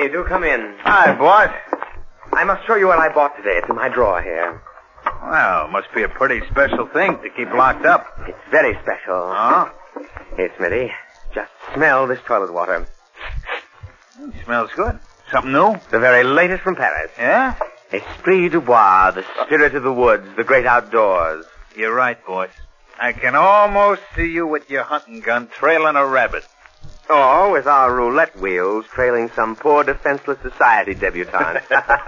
Smitty, do come in. Hi, boss. I must show you what I bought today. It's in my drawer here. Well, must be a pretty special thing to keep locked up. It's very special. Huh? Here, Smitty. Just smell this toilet water. Smells good. Something new? The very latest from Paris. Yeah? Esprit du bois, the spirit of the woods, the great outdoors. You're right, boss. I can almost see you with your hunting gun trailing a rabbit. Or with our roulette wheels trailing some poor defenseless society debutante.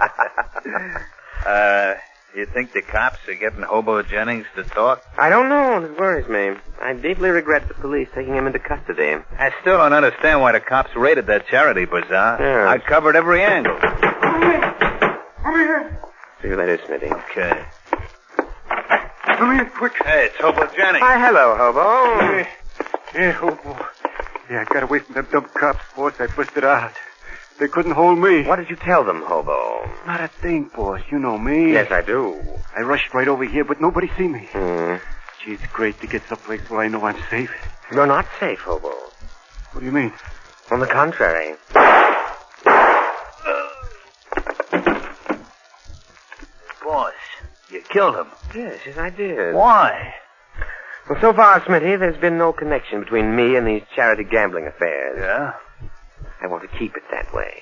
You think the cops are getting Hobo Jennings to talk? I don't know. It worries me. I deeply regret the police taking him into custody. I still don't understand why the cops raided that charity bazaar. Yeah. I covered every angle. Over here. See you later, Smitty. Okay. Come here, quick. Hey, it's Hobo Jennings. Hi, hello, Hobo. Yeah, Hobo. Yeah, I got away from them dumb cops, boss. I busted out. They couldn't hold me. What did you tell them, Hobo? Not a thing, boss. You know me. Yes, I do. I rushed right over here, but nobody see me. Hmm. Gee, it's great to get someplace where I know I'm safe. You're not safe, Hobo. What do you mean? On the contrary. Boss, you killed him. Yes, I did. Why? Well, so far, Smitty, there's been no connection between me and these charity gambling affairs. Yeah? I want to keep it that way.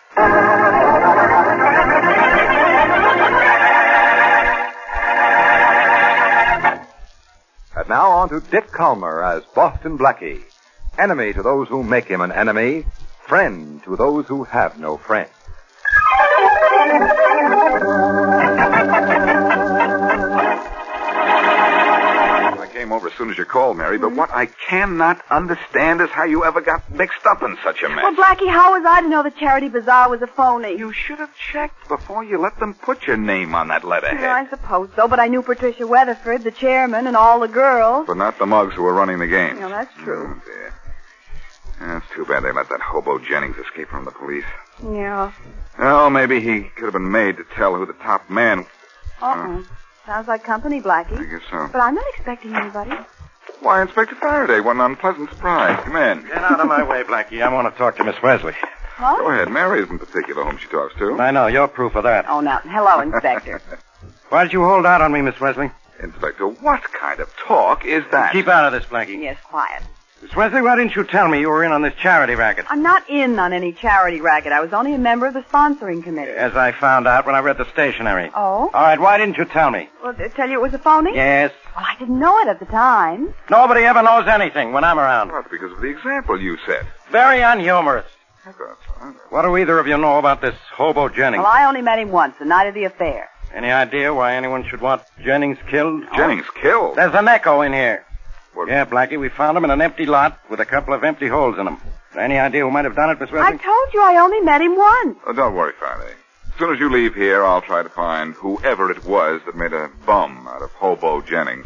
And now on to Dick Calmer as Boston Blackie. Enemy to those who make him an enemy, friend to those who have no friend. I came over as soon as you called, Mary, but what I cannot understand is how you ever got mixed up in such a mess. Well, Blackie, how was I to know the charity bazaar was a phony? You should have checked before you let them put your name on that letterhead. Yeah, I suppose so, but I knew Patricia Weatherford, the chairman, and all the girls. But not the mugs who were running the game. Yeah, that's true. Oh, dear. That's too bad they let that hobo Jennings escape from the police. Yeah. Well, maybe he could have been made to tell who the top man... Sounds like company, Blackie. I guess so. But I'm not expecting anybody. Why, Inspector Faraday, what an unpleasant surprise. Come in. Get out of my way, Blackie. I want to talk to Miss Wesley. Huh? Go ahead. Mary isn't particular whom she talks to. I know. You're proof of that. Oh, now, hello, Inspector. Why did you hold out on me, Miss Wesley? Inspector, what kind of talk is that? Keep out of this, Blackie. Yes, quiet. Miss Wesley, why didn't you tell me you were in on this charity racket? I'm not in on any charity racket. I was only a member of the sponsoring committee. As I found out when I read the stationery. Oh? All right, why didn't you tell me? Well, did I tell you it was a phony? Yes. Well, I didn't know it at the time. Nobody ever knows anything when I'm around. Well, that's because of the example you set. Very unhumorous. I thought so. What do either of you know about this Hobo Jennings? Well, I only met him once, the night of the affair. Any idea why anyone should want Jennings killed? Jennings killed? There's an echo in here. What? Yeah, Blackie, we found him in an empty lot with a couple of empty holes in them. Any idea who might have done it, Miss I Wesley? told you I only met him once. Oh, don't worry, Faraday. As soon as you leave here, I'll try to find whoever it was that made a bum out of Hobo Jennings.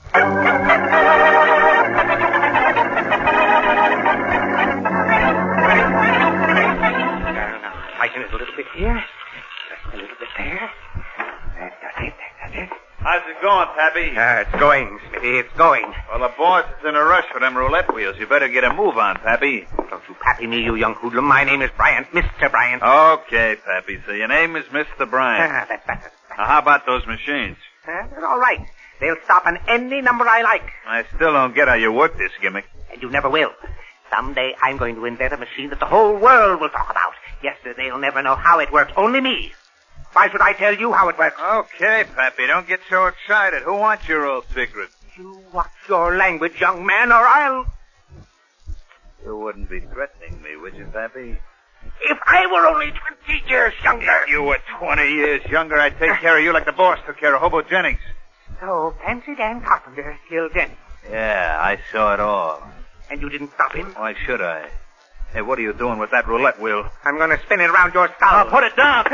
Tighten it a little bit here. A little bit there. That's it. That's it. How's it going, Pappy? It's going, Smitty. It's going. Well, the boss is in a rush for them roulette wheels. You better get a move on, Pappy. Don't you pappy me, you young hoodlum. My name is Bryant, Mr. Bryant. Okay, Pappy. So your name is Mr. Bryant. That's better. Now, how about those machines? They're all right. They'll stop on any number I like. I still don't get how you work this gimmick. And you never will. Someday I'm going to invent a machine that the whole world will talk about. Yes, sir, they'll never know how it works. Only me. Why should I tell you how it works? Okay, Pappy. Don't get so excited. Who wants your old secret? You watch your language, young man, or I'll... You wouldn't be threatening me, would you, Pappy? If I were only 20 years younger... If you were 20 years younger, I'd take care of you like the boss took care of Hobo Jennings. So, Fancy Dan Carpenter killed Jennings. Yeah, I saw it all. And you didn't stop him? Why should I? Hey, what are you doing with that roulette wheel? I'm going to spin it around your skull. Put it down.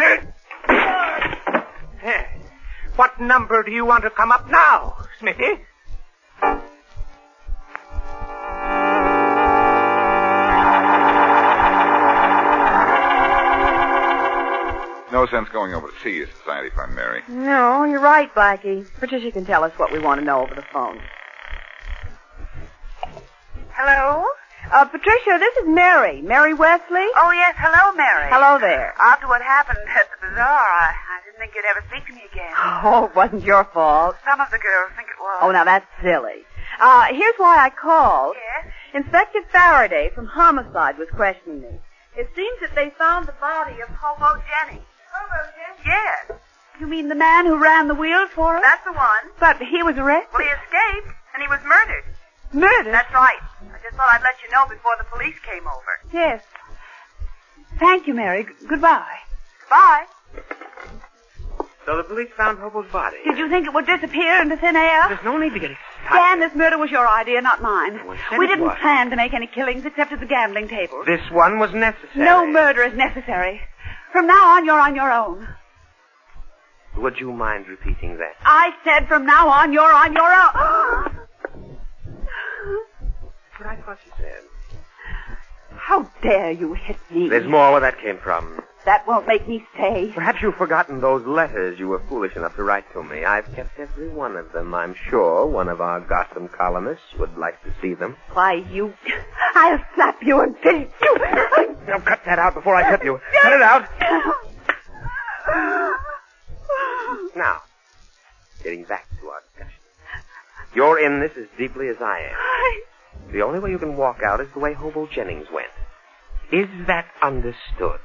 What number do you want to come up now, Smithy? No sense going over to see your society fund, Mary. No, you're right, Blackie. Patricia can tell us what we want to know over the phone. Hello? Patricia, this is Mary. Mary Wesley? Oh, yes. Hello, Mary. Hello there. After what happened at the bazaar, I didn't think you'd ever speak to me again. Oh, it wasn't your fault. Some of the girls think it was. Oh, now that's silly. Here's why I called. Yes? Inspector Faraday from Homicide was questioning me. It seems that they found the body of Hobo Jennings. Hobo Jennings? Yes. You mean the man who ran the wheels for us? That's the one. But he was arrested. Well, he escaped, and he was murdered. Murdered? That's right. I just thought I'd let you know before the police came over. Yes. Thank you, Mary. Goodbye. Bye. So the police found Hobo's body. Did you think it would disappear into thin air? There's no need to get excited. Dan, this murder was your idea, not mine. Well, said We it didn't was. plan to make any killings except at the gambling table. This one was necessary. No murder is necessary. From now on, you're on your own. Would you mind repeating that? I said from now on, you're on your own. But I thought you said. How dare you hit me? There's more where that came from. That won't make me stay. Perhaps you've forgotten those letters you were foolish enough to write to me. I've kept every one of them. I'm sure one of our Gotham columnists would like to see them. Why, you... I'll slap you and finish you. Now, cut that out before I cut you. Cut it out. Now, getting back to our discussion. You're in this as deeply as I am. The only way you can walk out is the way Hobo Jennings went. Is that understood?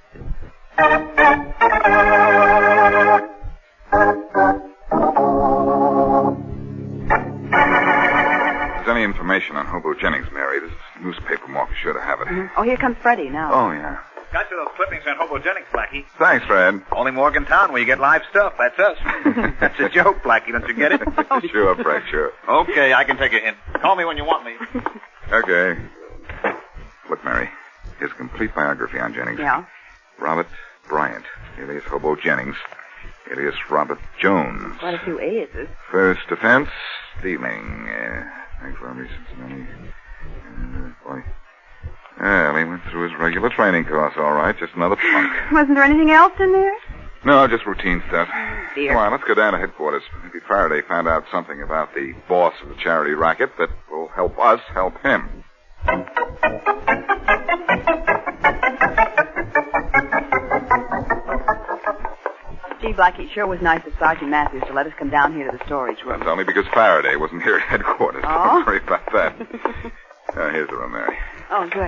If there's any information on Hobo Jennings, Mary, this newspaper will be sure to have it. Oh, here comes Freddie now. Oh, yeah. Got you those clippings on Hobo Jennings, Blackie. Thanks, Fred. Only Morgantown where you get live stuff. That's us. That's a joke, Blackie. Don't you get it? Sure, Fred, sure. Okay, I can take a hint. Call me when you want me. Okay. Look, Mary, here's a complete biography on Jennings. Yeah? Robert Bryant, alias Hobo Jennings, alias Robert Jones. Quite a few aliases. First offense, stealing. Thanks for me, Cincinnati. Boy. Well, he went through his regular training course, all right. Just another punk. Wasn't there anything else in there? No, just routine stuff. Dear. Come on, let's go down to headquarters. Maybe Faraday found out something about the boss of the charity racket that will help us help him. Gee, Blackie, it sure was nice of Sergeant Matthews to let us come down here to the storage room. That's only because Faraday wasn't here at headquarters. Oh? Don't worry about that. Here's the room, Mary. Oh, good.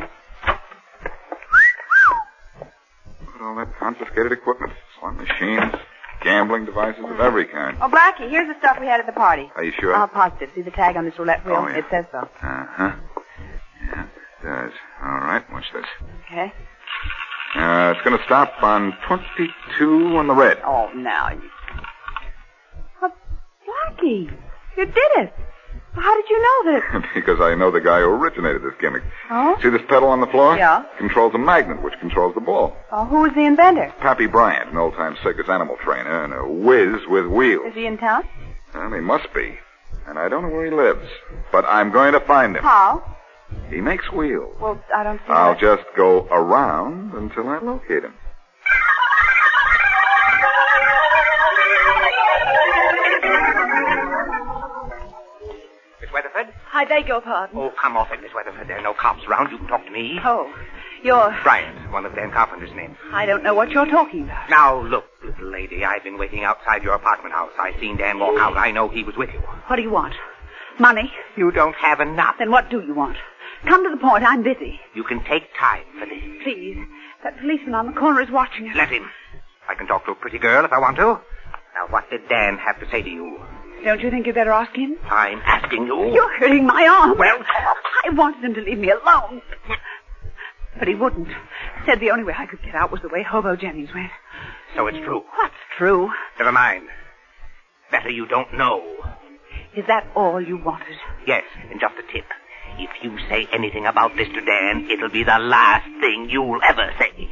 Look at all that confiscated equipment. Slot machines, gambling devices of every kind. Oh, Blackie, here's the stuff we had at the party. Are you sure? Positive. See the tag on this roulette wheel? Oh, yeah. It says so. Uh-huh. Yeah, it does. All right, watch this. Okay. It's going to stop on 22 on the red. Oh, now you... Blackie, you did it. How did you know that? Because I know the guy who originated this gimmick. Oh? See this pedal on the floor? Yeah. Controls a magnet, which controls the ball. Oh, who was the inventor? Pappy Bryant, an old-time circus animal trainer, and a whiz with wheels. Is he in town? Well, he must be. And I don't know where he lives. But I'm going to find him. How? He makes wheels. Well, I don't see I'll that. just go around until I locate him. Miss Weatherford? I beg your pardon. Oh, come off it, Miss Weatherford. There are no cops around. You can talk to me. Oh, you're... Bryant, one of Dan Carpenter's names. I don't know what you're talking about. Now, look, little lady, I've been waiting outside your apartment house. I seen Dan walk out. I know he was with you. What do you want? Money? You don't have enough. Then what do you want? Come to the point. I'm busy. You can take time for this. Please. That policeman on the corner is watching us. Let him. I can talk to a pretty girl if I want to. Now, what did Dan have to say to you? Don't you think you'd better ask him? I'm asking you. You're hurting my arm. Well, I wanted him to leave me alone. But he wouldn't. Said the only way I could get out was the way Hobo Jennings went. so it's true. What's true? Never mind. Better you don't know. Is that all you wanted? Yes, and just a tip. If you say anything about this to Dan, it'll be the last thing you'll ever say.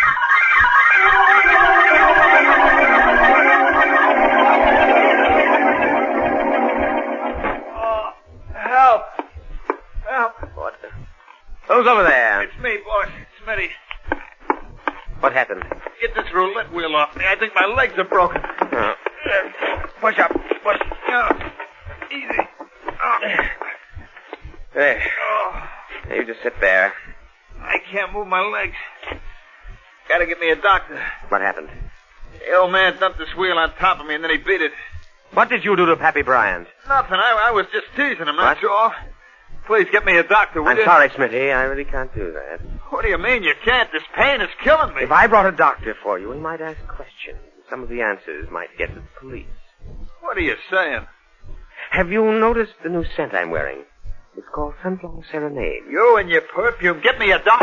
Help! Help! What? Who's over there? It's me, boss. Smitty. What happened? Get this roulette wheel off me. I think my legs are broken. Push up. Push. Easy. There. Oh. You just sit there. I can't move my legs. Gotta get me a doctor. What happened? The old man dumped this wheel on top of me, and then he beat it. What did you do to Pappy Bryant? Nothing. I was just teasing him, that's all. Please get me a doctor, will you? I'm sorry, Smitty. I really can't do that. What do you mean you can't? This pain is killing me. If I brought a doctor for you, he might ask questions. Some of the answers might get to the police. What are you saying? Have you noticed the new scent I'm wearing? It's called Sunflower Serenade. You and your perfume. Get me a doctor.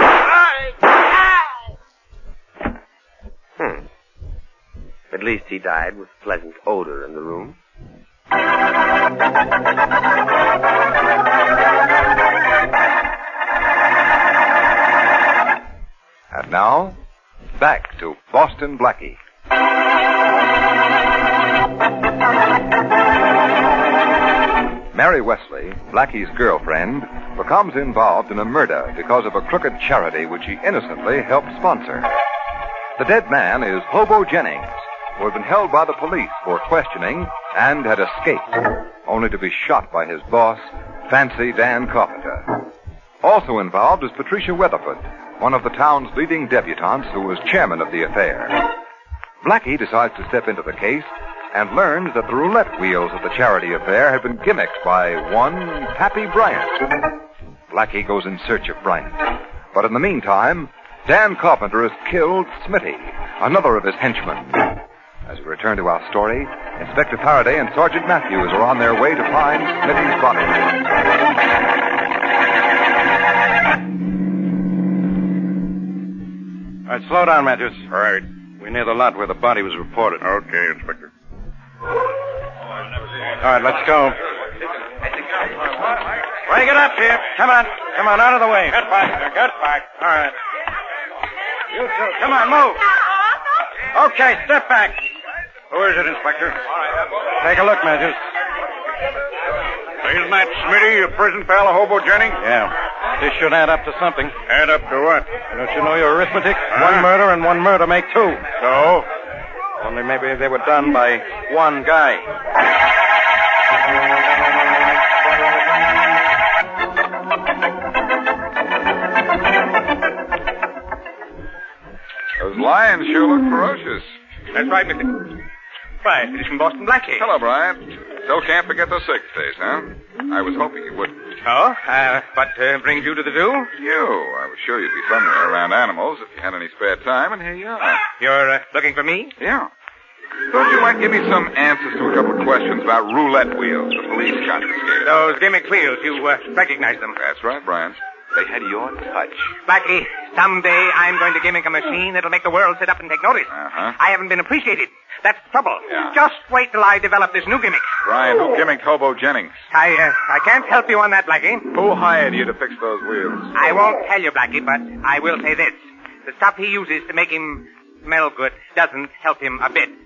At least he died with pleasant odor in the room. And now, back to Boston Blackie. Mary Wesley, Blackie's girlfriend, becomes involved in a murder because of a crooked charity which he innocently helped sponsor. The dead man is Hobo Jennings, who had been held by the police for questioning and had escaped, only to be shot by his boss, Fancy Dan Carpenter. Also involved is Patricia Weatherford, one of the town's leading debutantes who was chairman of the affair. Blackie decides to step into the case and learns that the roulette wheels of the charity affair had been gimmicked by one Pappy Bryant. Blackie goes in search of Bryant. But in the meantime, Dan Carpenter has killed Smitty, another of his henchmen. As we return to our story, Inspector Faraday and Sergeant Matthews are on their way to find Smitty's body. All right, slow down, Matthews. All right. We're near the lot where the body was reported. Okay, Inspector. All right, let's go. Break it up here. Come on, out of the way. Get back. All right. You two, come on, move. Okay, step back. Who is it, Inspector? Take a look, Matthews. Isn't that Smitty, your prison pal of Hobo Jennings? Yeah. This should add up to something. Add up to what? Don't you know your arithmetic? One murder and one murder make two. So? Only maybe they were done by one guy. Those lions sure look ferocious. That's right, Mr. Why, it is from Boston Blackie. Hello, Brian. Still can't forget the sick face, huh? I was hoping you wouldn't. Oh? What brings you to the zoo? I was sure you'd be somewhere around animals if you had any spare time, and here you are. You're looking for me? Yeah. Thought you might give me some answers to a couple of questions about roulette wheels the police confiscated. Those gimmick wheels, you recognize them? That's right, Brian. They had your touch. Blackie, someday I'm going to gimmick a machine that'll make the world sit up and take notice. Uh-huh. I haven't been appreciated. That's the trouble. Yeah. Just wait till I develop this new gimmick. Brian, who gimmicked Hobo Jennings? I can't help you on that, Blackie. Who hired you to fix those wheels? I won't tell you, Blackie, but I will say this. The stuff he uses to make him smell good doesn't help him a bit.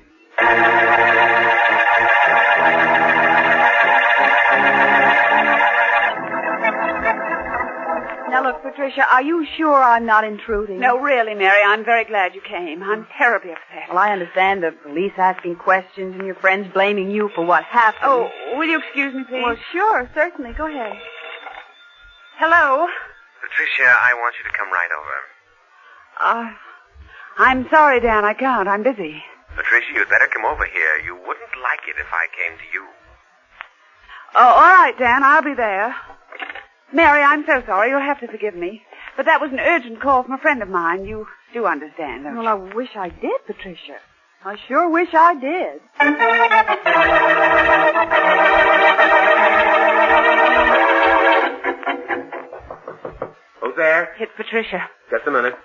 Now, look, Patricia, are you sure I'm not intruding? No, really, Mary, I'm very glad you came. I'm terribly upset. Well, I understand the police asking questions and your friends blaming you for what happened. Oh, will you excuse me, please? Well, sure, certainly. Go ahead. Hello? Patricia, I want you to come right over. I'm sorry, Dan, I can't. I'm busy. Patricia, you'd better come over here. You wouldn't like it if I came to you. Oh, all right, Dan, I'll be there. Mary, I'm so sorry. You'll have to forgive me. But that was an urgent call from a friend of mine. You do understand, don't you? Well, I wish I did, Patricia. I sure wish I did. Who's there? It's Patricia. Just a minute.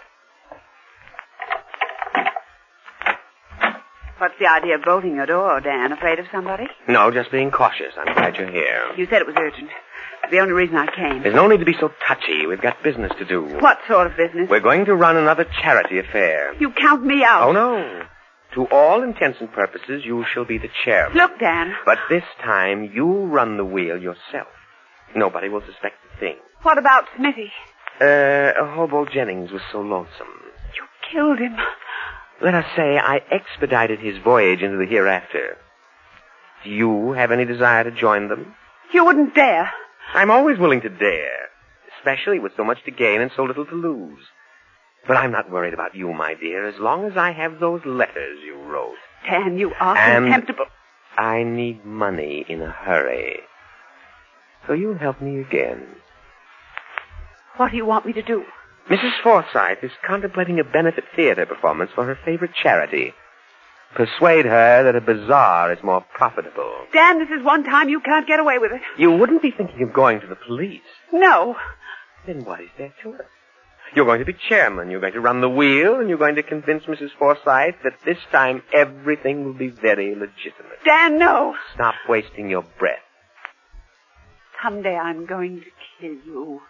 What's the idea of bolting your door, Dan? Afraid of somebody? No, just being cautious. I'm glad you're here. You said it was urgent. It's the only reason I came. There's no need to be so touchy. We've got business to do. What sort of business? We're going to run another charity affair. You count me out. Oh, no. To all intents and purposes, you shall be the chairman. Look, Dan. But this time, you run the wheel yourself. Nobody will suspect a thing. What about Smitty? Hobo Jennings was so lonesome. You killed him. Let us say I expedited his voyage into the hereafter. Do you have any desire to join them? You wouldn't dare. I'm always willing to dare. especially with so much to gain and so little to lose. But I'm not worried about you, my dear, as long as I have those letters you wrote. Dan, you are And contemptible. I need money in a hurry. So you'll help me again. What do you want me to do? Mrs. Forsythe is contemplating a benefit theater performance for her favorite charity. Persuade her that a bazaar is more profitable. Dan, this is one time you can't get away with it. You wouldn't be thinking of going to the police. No. Then what is there to it? You're going to be chairman. You're going to run the wheel, and you're going to convince Mrs. Forsythe that this time everything will be very legitimate. Dan, no. Stop wasting your breath. Someday I'm going to kill you.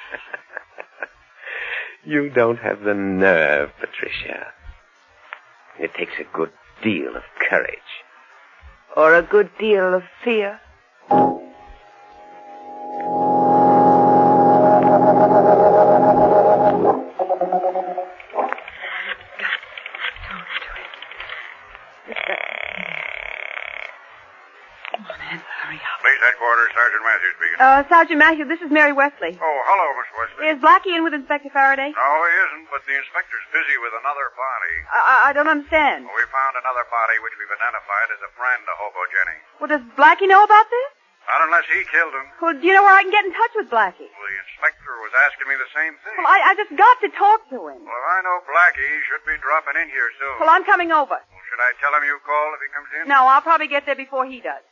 You don't have the nerve, Patricia. It takes a good deal of courage. Or a good deal of fear. Police headquarters, Sergeant Matthews speaking. Sergeant Matthews, this is Mary Wesley. Oh, hello, Miss Wesley. Is Blackie in with Inspector Faraday? No, he isn't, but the inspector's busy with another body. I don't understand. Well, we found another body which we've identified as a friend of Hobo Jennings. Well, does Blackie know about this? Not unless he killed him. Well, do you know where I can get in touch with Blackie? Well, the inspector was asking me the same thing. Well, I just got to talk to him. Well, if I know Blackie, he should be dropping in here soon. Well, I'm coming over. Well, should I tell him you called if he comes in? No, I'll probably get there before he does.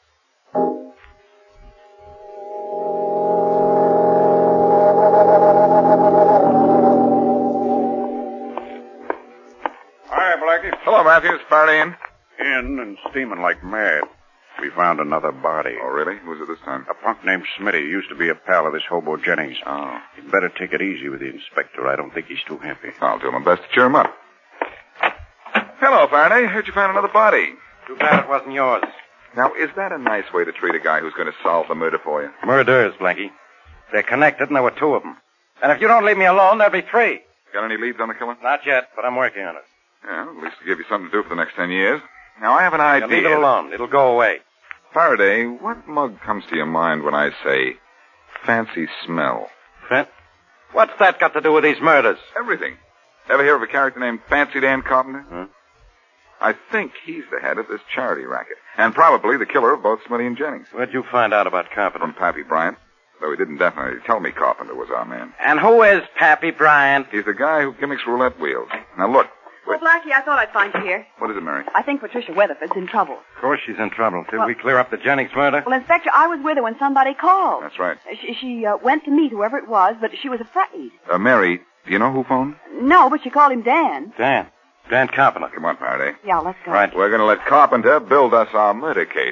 Hi, Blackie. Hello, Matthews. Faraday in? In and steaming like mad. We found another body. Oh, really? Who was it this time? A punk named Smitty. He used to be a pal of this Hobo Jennings. Oh. You'd better take it easy with the inspector. I don't think he's too happy. I'll do my best to cheer him up. Hello, Faraday. Heard you found another body. Too bad it wasn't yours. Now, is that a nice way to treat a guy who's going to solve the murder for you? Murders, Blackie. They're connected, and there were two of them. And if you don't leave me alone, there'll be three. Got any leads on the killer? Not yet, but I'm working on it. Yeah, at least to give you something to do for the next 10 years. Now, I have an idea. Now, leave it alone. It'll go away. Faraday, what mug comes to your mind when I say fancy smell? What's that got to do with these murders? Everything. Ever hear of a character named Fancy Dan Carpenter? Huh? I think he's the head of this charity racket. And probably the killer of both Smitty and Jennings. Where'd you find out about Carpenter? From Pappy Bryant. Though he didn't definitely tell me Carpenter was our man. And who is Pappy Bryant? He's the guy who gimmicks roulette wheels. Now, look. Well, Blackie, I thought I'd find you here. What is it, Mary? I think Patricia Weatherford's in trouble. Of course she's in trouble. Did we clear up the Jennings murder? Well, Inspector, I was with her when somebody called. That's right. She went to meet whoever it was, but she was afraid. Mary, do you know who phoned? No, but she called him Dan. Dan Carpenter. Come on, Faraday. Yeah, let's go. Right. We're going to let Carpenter build us our murder case.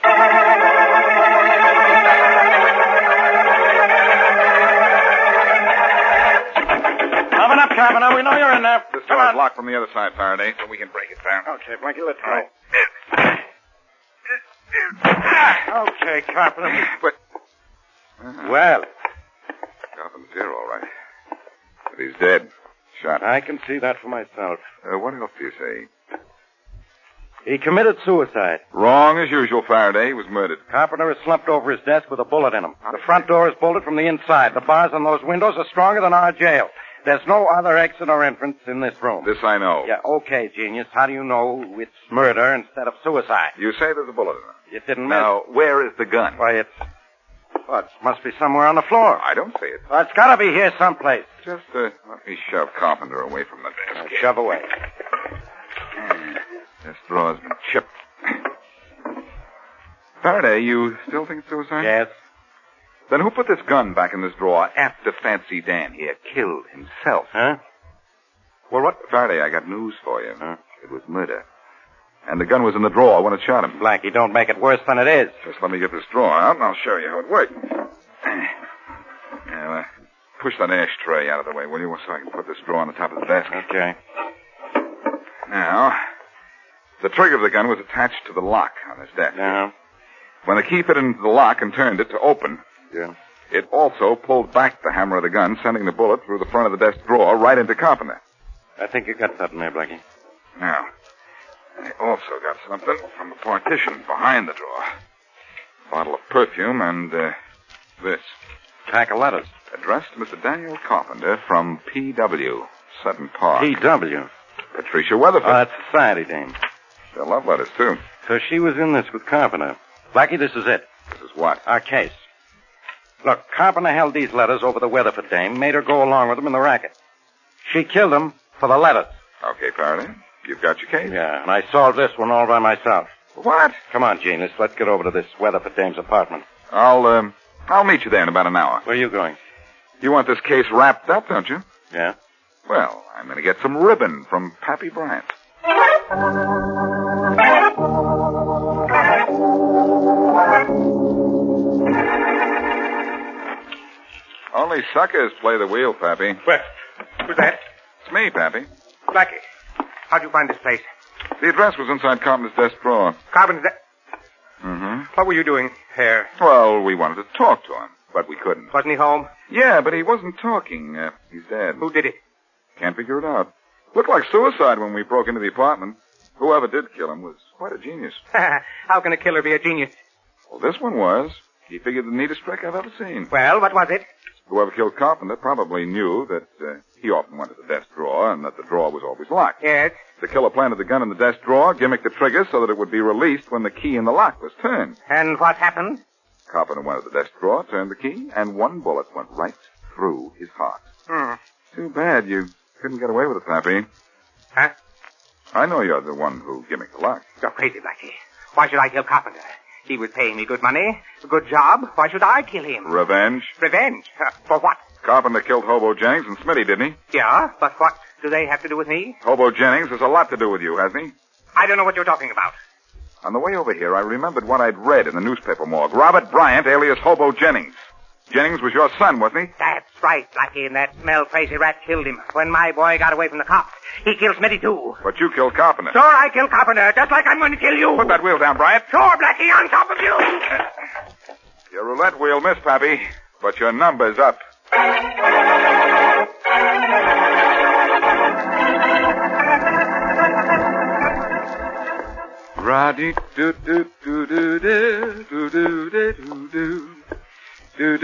Open up, Carpenter. We know you're in there. This Come door's on. locked from the other side, Faraday, so we can break it down. Okay, Blackie, let's go. Right. Okay, Carpenter. But... Well, Carpenter's here, all right. But he's dead. Shot. I can see that for myself. What else do you say? He committed suicide. Wrong as usual, Faraday. He was murdered. Carpenter is slumped over his desk with a bullet in him. The front door is bolted from the inside. The bars on those windows are stronger than our jail. There's no other exit or entrance in this room. This I know. Yeah, okay, genius. How do you know it's murder instead of suicide? You say there's a bullet in it. It didn't miss. Now, where is the gun? Why, it must be somewhere on the floor. I don't see it. Well, it's got to be here someplace. Just let me shove Carpenter away from the desk. Shove away. This drawer's been chipped. Faraday, you still think it's suicide? Yes. Then who put this gun back in this drawer after Fancy Dan here killed himself? Huh? Well, what? Faraday, I got news for you. Huh? It was murder. And the gun was in the drawer when it shot him. Blackie, don't make it worse than it is. Just let me get this drawer out, and I'll show you how it works. Now, push that ashtray out of the way, will you, so I can put this drawer on the top of the desk. Okay. Now, the trigger of the gun was attached to the lock on his desk. Uh-huh. When the key fit into the lock and turned it to open, it also pulled back the hammer of the gun, sending the bullet through the front of the desk drawer right into Carpenter. I think you got something there, Blackie. Now, I also got something from the partition behind the drawer. A bottle of perfume and, this. Pack of letters. Addressed addressed to Mr. Daniel Carpenter from P.W., Sutton Park. P.W.? Patricia Weatherford. Oh, that's society dame. They're love letters, too. So she was in this with Carpenter. Blackie, this is it. This is what? Our case. Look, Carpenter held these letters over the Weatherford dame, made her go along with them in the racket. She killed him for the letters. Okay, Faraday. You've got your case. Yeah, and I solved this one all by myself. What? Come on, Gene. Let's get over to this Weatherford dame's apartment. I'll meet you there in about an hour. Where are you going? You want this case wrapped up, don't you? Yeah. Well, I'm going to get some ribbon from Pappy Bryant. Only suckers play the wheel, Pappy. Well, who's that? It's me, Pappy. Blackie. How'd you find this place? The address was inside Carpenter's desk drawer. Carpenter's Mm-hmm. What were you doing here? Well, we wanted to talk to him, but we couldn't. Wasn't he home? Yeah, but he wasn't talking. He's dead. Who did it? Can't figure it out. Looked like suicide when we broke into the apartment. Whoever did kill him was quite a genius. How can a killer be a genius? Well, this one was. He figured the neatest trick I've ever seen. Well, what was it? Whoever killed Carpenter probably knew that he often went to the desk drawer and that the drawer was always locked. Yes. The killer planted the gun in the desk drawer, gimmicked the trigger so that it would be released when the key in the lock was turned. And what happened? Carpenter went to the desk drawer, turned the key, and one bullet went right through his heart. Too bad you couldn't get away with it, Pappy. Huh? I know you're the one who gimmicked the lock. You're crazy, Blackie. Why should I kill Carpenter? He was paying me good money, a good job. Why should I kill him? Revenge? Revenge? For what? Carpenter killed Hobo Jennings and Smitty, didn't he? Yeah, but what do they have to do with me? Hobo Jennings has a lot to do with you, hasn't he? I don't know what you're talking about. On the way over here, I remembered what I'd read in the newspaper morgue. Robert Bryant, alias Hobo Jennings. Jennings was your son, wasn't he? That's right, Blackie, and that smell-crazy rat killed him. When my boy got away from the cops, he killed Smitty, too. But you killed Carpenter. Sure, I killed Carpenter, just like I'm going to kill you. Put that wheel down, Bryant. Sure, Blackie, on top of you. Your roulette wheel missed, Pappy, but your number's up. Roddy do do do do do do do do do do. I've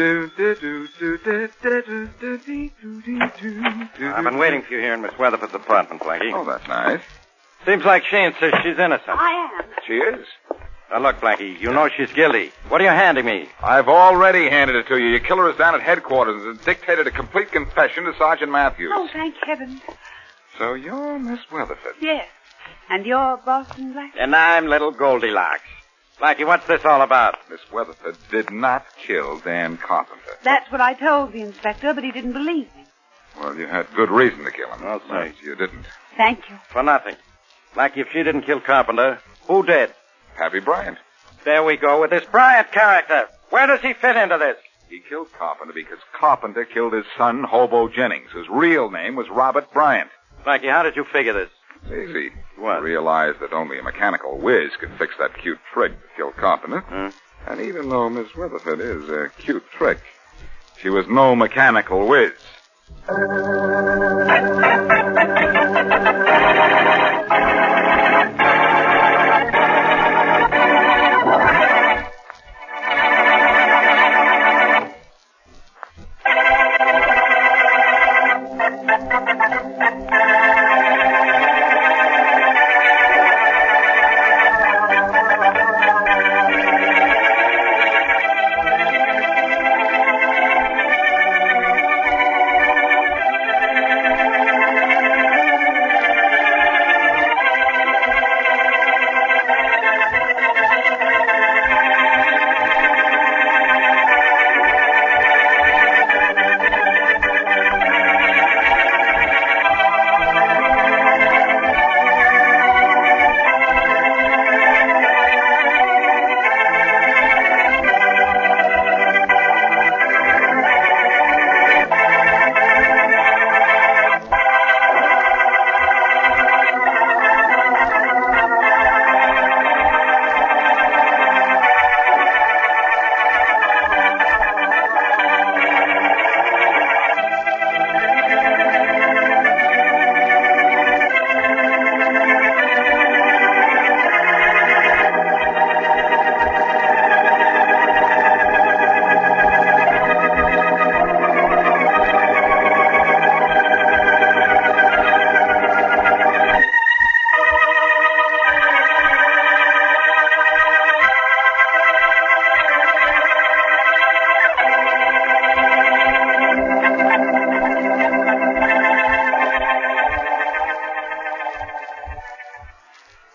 been waiting for you here in Miss Weatherford's apartment, Blackie. Oh, that's nice. Seems like she insists she's innocent. I am. She is. Now, look, Blackie, you know she's guilty. What are you handing me? I've already handed it to you. Your killer is down at headquarters and dictated a complete confession to Sergeant Matthews. Oh, thank heaven. So you're Miss Weatherford. Yes. And you're Boston Black? And I'm little Goldilocks. Blackie, what's this all about? Miss Weatherford did not kill Dan Carpenter. That's what I told the inspector, but he didn't believe me. Well, you had good reason to kill him. I'll say. But you didn't. Thank you. For nothing. Blackie, if she didn't kill Carpenter, who did? Pappy Bryant. There we go with this Bryant character. Where does he fit into this? He killed Carpenter because Carpenter killed his son, Hobo Jennings, whose real name was Robert Bryant. Blackie, how did you figure this? It's easy. What? I realized that only a mechanical whiz could fix that cute trick that killed Carpenter. And even though Miss Weatherford is a cute trick, she was no mechanical whiz.